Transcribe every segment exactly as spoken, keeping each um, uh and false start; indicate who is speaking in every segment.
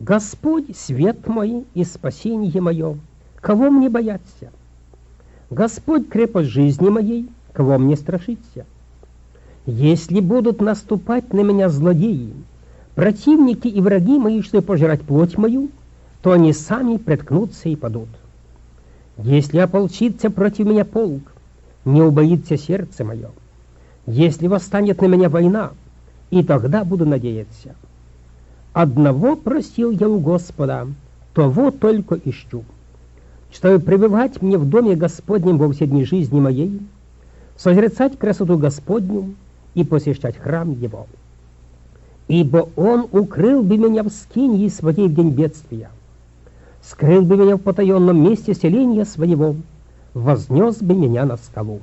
Speaker 1: Господь свет мой и спасение мое, кого мне бояться? Господь крепость жизни моей, кого мне страшиться? Если будут наступать на меня злодеи, противники и враги мои, чтобы пожирать плоть мою, то они сами преткнутся и падут. Если ополчится против меня полк, не убоится сердце мое. Если восстанет на меня война, и тогда буду надеяться. Одного просил я у Господа, того только ищу, чтобы пребывать мне в доме Господнем во все дни жизни моей, созерцать красоту Господню и посещать храм Его. Ибо Он укрыл бы меня в скинии своей в день бедствия, скрыл бы меня в потаенном месте селения своего, вознес бы меня на скалу.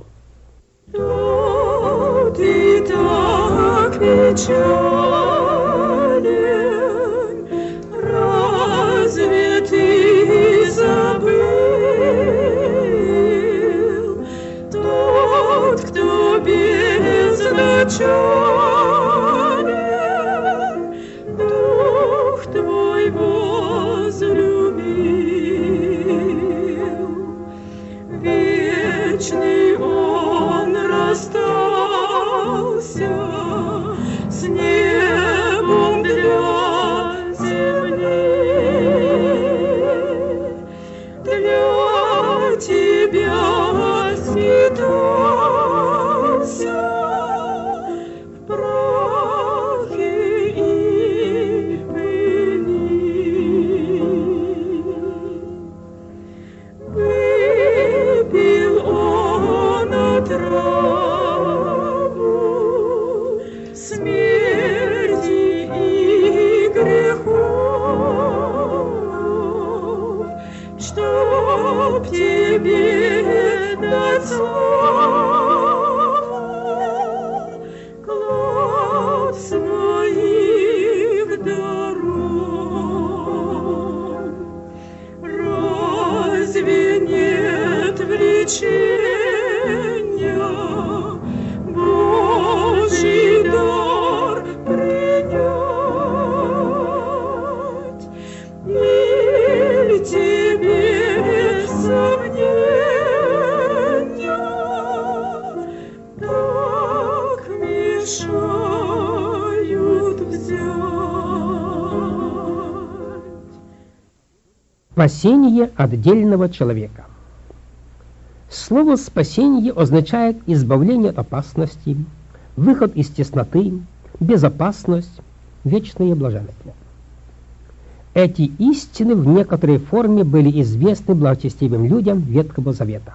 Speaker 2: Что ты так печален? Разве ты забыл? Тот, кто безначален, Дух твой возлюбил. Вечный Он расстался с небом для земли. Для тебя скитался в прахе и пыли. Выпил Он отраву смерти и грехов, чтоб тебе дать славу клад своих даров. Разве нет влечения Божий дар принять? Или тебе без сомнения так мешают взять?
Speaker 1: Спасение отдельного человека. Слово «спасение» означает избавление от опасности, выход из тесноты, безопасность, вечное блаженство. Эти истины в некоторой форме были известны благочестивым людям Ветхого Завета.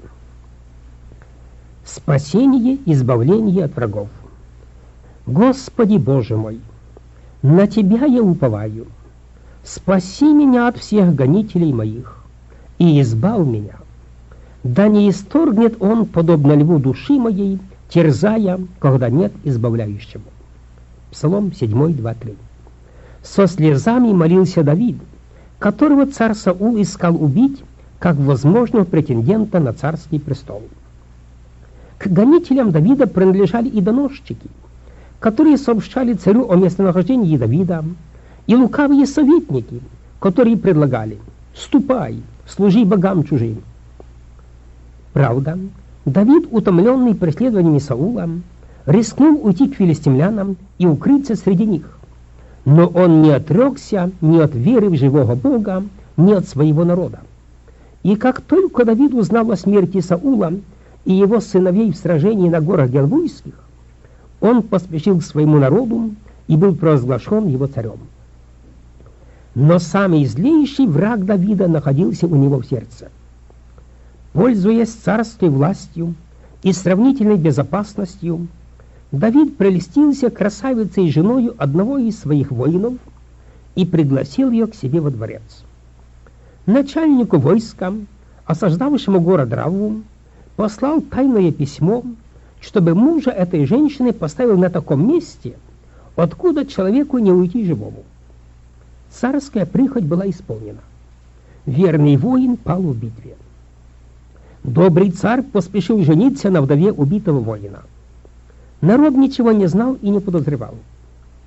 Speaker 1: Спасение, избавление от врагов. Господи Боже мой, на Тебя я уповаю. Спаси меня от всех гонителей моих и избав меня. Да не исторгнет он, подобно льву души моей, терзая, когда нет избавляющего. Псалом седьмой, два, три. Со слезами молился Давид, которого царь Саул искал убить, как возможного претендента на царский престол. К гонителям Давида принадлежали и доносчики, которые сообщали царю о местонахождении Давида, и лукавые советники, которые предлагали: «Ступай, служи богам чужим». Правда, Давид, утомленный преследованиями Саула, рискнул уйти к филистимлянам и укрыться среди них. Но он не отрекся ни от веры в живого Бога, ни от своего народа. И как только Давид узнал о смерти Саула и его сыновей в сражении на горах Гилбойских, он поспешил к своему народу и был провозглашен его царем. Но самый злейший враг Давида находился у него в сердце. Пользуясь царской властью и сравнительной безопасностью, Давид прелестился красавицей женою одного из своих воинов и пригласил ее к себе во дворец. Начальнику войска, осаждавшему город Равву, послал тайное письмо, чтобы мужа этой женщины поставил на таком месте, откуда человеку не уйти живому. Царская прихоть была исполнена. Верный воин пал в битве. Добрый царь поспешил жениться на вдове убитого воина. Народ ничего не знал и не подозревал.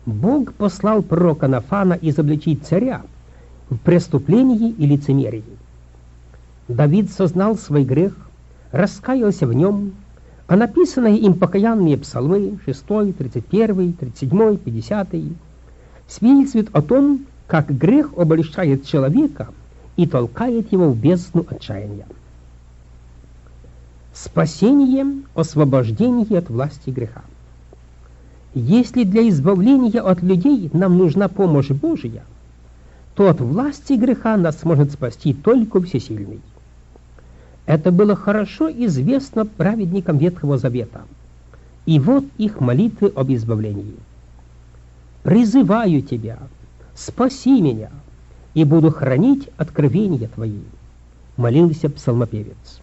Speaker 1: Бог послал пророка Нафана изобличить царя в преступлении и лицемерии. Давид сознал свой грех, раскаялся в нем, а написанные им покаянные псалмы шестой, тридцать первый, тридцать седьмой, пятидесятый свидетельствуют о том, как грех обольщает человека и толкает его в бездну отчаяния. Спасение, освобождение от власти греха. Если для избавления от людей нам нужна помощь Божия, то от власти греха нас может спасти только Всесильный. Это было хорошо известно праведникам Ветхого Завета. И вот их молитвы об избавлении. «Призываю Тебя, спаси меня, и буду хранить откровения Твои», молился псалмопевец.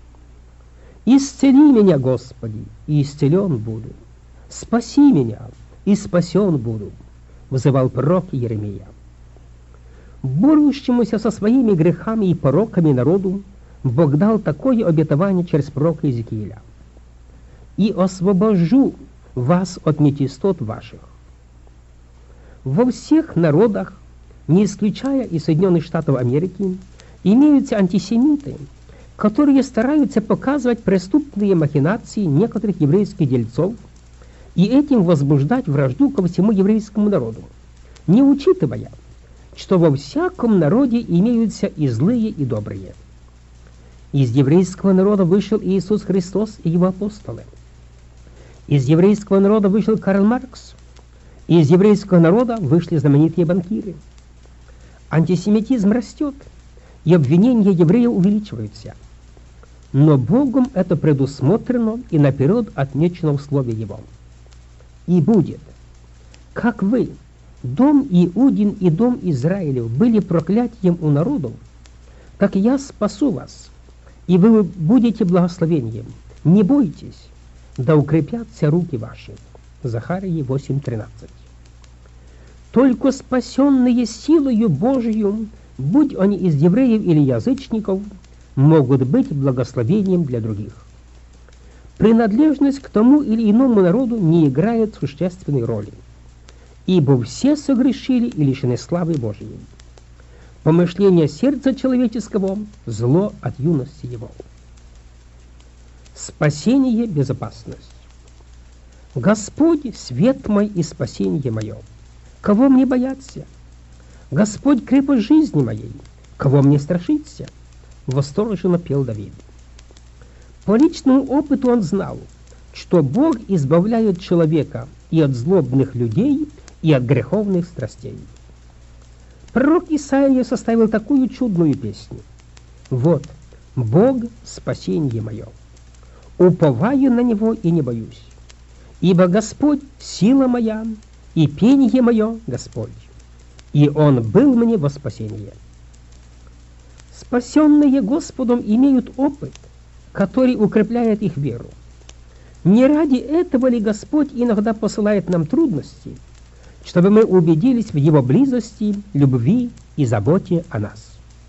Speaker 1: «Исцели меня, Господи, и исцелен буду. Спаси меня, и спасен буду», вызывал пророк Иеремия. Борющемуся со своими грехами и пороками народу Бог дал такое обетование через пророка Иезекииля: «И освобожу вас от нечистот ваших». Во всех народах, не исключая и Соединенных Штатов Америки, имеются антисемиты, которые стараются показывать преступные махинации некоторых еврейских дельцов и этим возбуждать вражду ко всему еврейскому народу, не учитывая, что во всяком народе имеются и злые, и добрые. Из еврейского народа вышел Иисус Христос и его апостолы. Из еврейского народа вышел Карл Маркс. Из еврейского народа вышли знаменитые банкиры. Антисемитизм растет, и обвинения евреев увеличиваются. Но Богом это предусмотрено и наперед отмечено в Слове Его. «И будет, как вы, дом Иудин и дом Израилев, были проклятием у народов, так я спасу вас, и вы будете благословением. Не бойтесь, да укрепятся руки ваши». Захарии восемь тринадцать. Только спасенные силою Божию, будь они из евреев или язычников, могут быть благословением для других. Принадлежность к тому или иному народу не играет существенной роли, ибо все согрешили и лишены славы Божией. Помышление сердца человеческого – зло от юности его. Спасение, безопасность. «Господь, свет мой и спасение мое, кого мне бояться? Господь, крепость жизни моей, кого мне страшиться?» Восторженно пел Давид. По личному опыту он знал, что Бог избавляет человека и от злобных людей, и от греховных страстей. Пророк Исаия составил такую чудную песню: «Вот, Бог — спасение мое, уповаю на Него и не боюсь, ибо Господь — сила моя, и пение мое — Господь, и Он был мне во спасение». Спасенные Господом имеют опыт, который укрепляет их веру. Не ради этого ли Господь иногда посылает нам трудности, чтобы мы убедились в Его близости, любви и заботе о нас?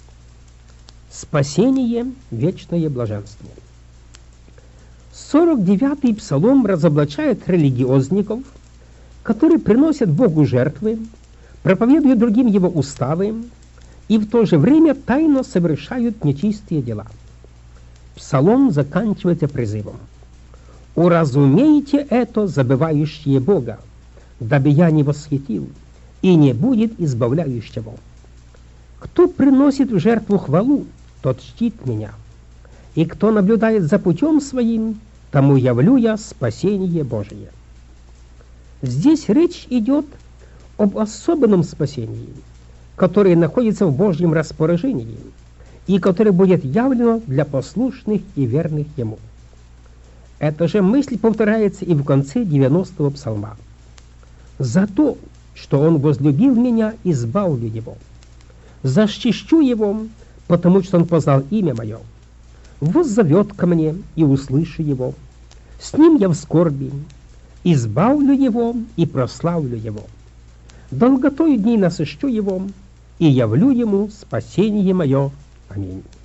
Speaker 1: Спасение, вечное блаженство. сорок девятый псалом разоблачает религиозников, которые приносят Богу жертвы, проповедуют другим Его уставы и в то же время тайно совершают нечистые дела. Псалом заканчивается призывом: «Уразумейте это, забывающие Бога, дабы я не восхитил, и не будет избавляющего. Кто приносит в жертву хвалу, тот чтит меня, и кто наблюдает за путем своим, тому явлю я спасение Божие». Здесь речь идет об особенном спасении, которое находится в Божьем распоряжении и которое будет явлено для послушных и верных Ему. Эта же мысль повторяется и в конце девяностого псалма. «За то, что Он возлюбил меня, избавлю Его. Защищу Его, потому что Он познал имя Мое. Воззовет ко мне, и услышу Его. С Ним я в скорби. Избавлю Его и прославлю Его. Долготою дней насыщу Его, и явлю Ему спасение Мое. Аминь».